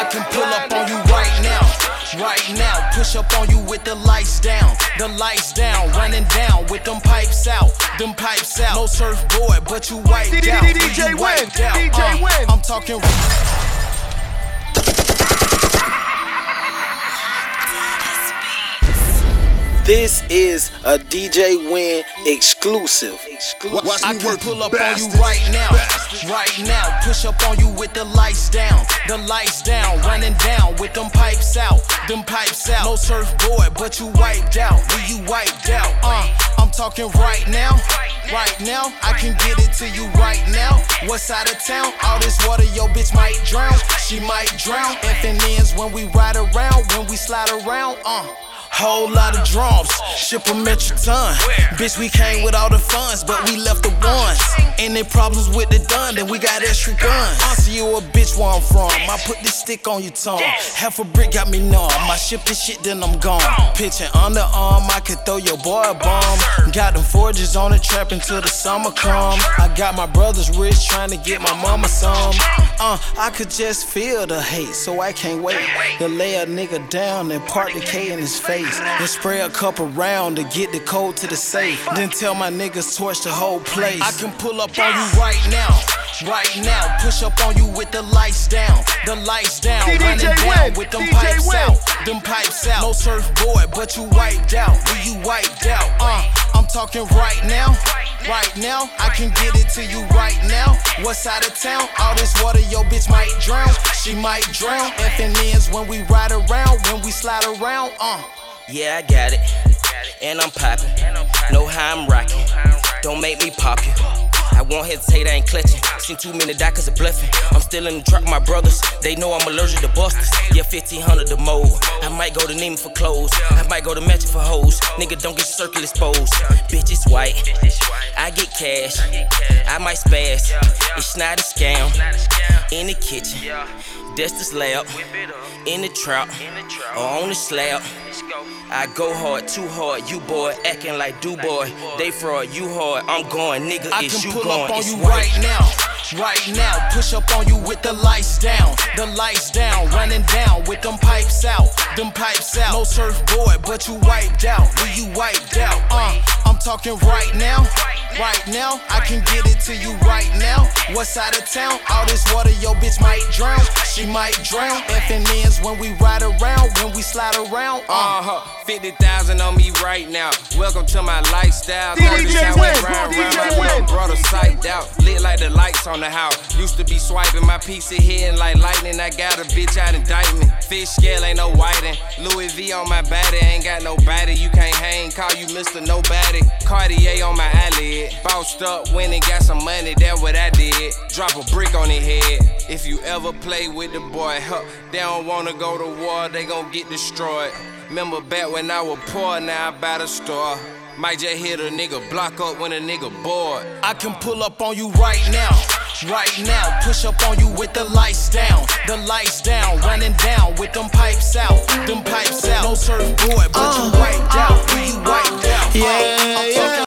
can pull up on you right now, push up on you with the lights down, running down with them pipes out, no surfboard, but you wiped out, DJ Win, DJ Win. I'm talking. This is a DJ Win exclusive. I can pull up on you right now, push up on you with the lights down, running down with them pipes out, no surfboard, but you wiped out, I'm talking right now, I can get it to you right now. What side of town? All this water, your bitch might drown, she might drown. FNNs when we ride around, when we slide around, Whole lot of drums, ship a metric ton. Bitch, we came with all the funds, but we left the ones. Any problems with the done, then we got extra guns. Answer you a bitch where I'm from. I put this stick on your tongue. Half a brick got me numb. I ship this shit, then I'm gone. Pitching underarm, I could throw your boy a bomb. Got them forges on the trap until the summer come. I got my brothers rich, trying to get my mama some. I could just feel the hate, so I can't wait to lay a nigga down and park the K in his face. Then spray a cup around to get the code to the safe. Then tell my niggas torch the whole place. I can pull up on you right now, push up on you with the lights down, running down with them pipes out, no surfboard, but you wiped out, I'm talking right now, I can get it to you right now. What side of town? All this water, your bitch might drown, she might drown. FNNs when we ride around, when we slide around, Yeah, I got it, and I'm poppin'. Know how I'm rockin', don't make me pop you. I won't hesitate, I ain't clutching. Seen too many die cause of bluffing. I'm still in the truck, my brothers. They know I'm allergic to busters. Yeah, 1500 the mold. I might go to Neiman for clothes. I might go to Magic for hoes. Nigga, don't get circle exposed. Bitch, it's white. I get cash. I might spaz. It's not a scam. In the kitchen. That's the slab. In the trap. Or on the slab. I go hard, too hard. You boy acting like do boy. They fraud, you hard. I'm going, nigga. It's you going. On you right now, push up on you with the lights down, running down with them pipes out, no surfboard, but you wiped out, I'm talking right now, I can get it to you right now. What side of town? All this water, your bitch might drown, she might drown. FNNs when we ride around, when we slide around, 50,000 on me right now. Welcome to my lifestyle. DJ Win, DJ Win. Brother psyched out, lit like the lights on the house. Used to be swiping my piece of hitting like lightning. I got a bitch out indictment. Fish scale ain't no whiting. Louis V on my body, ain't got nobody. You can't hang, call you Mr. Nobody. Cartier on my eyelid. Bossed up, winning, got some money, that's what I did. Drop a brick on his head. If you ever play with the boy, they don't wanna go to war, they gon' get destroyed. Remember back when I was poor, now I buy the store. Might just hit a nigga block up when a nigga bored. I can pull up on you right now, push up on you with the lights down, running down with them pipes out, no surfboard, but you wiped out, yeah.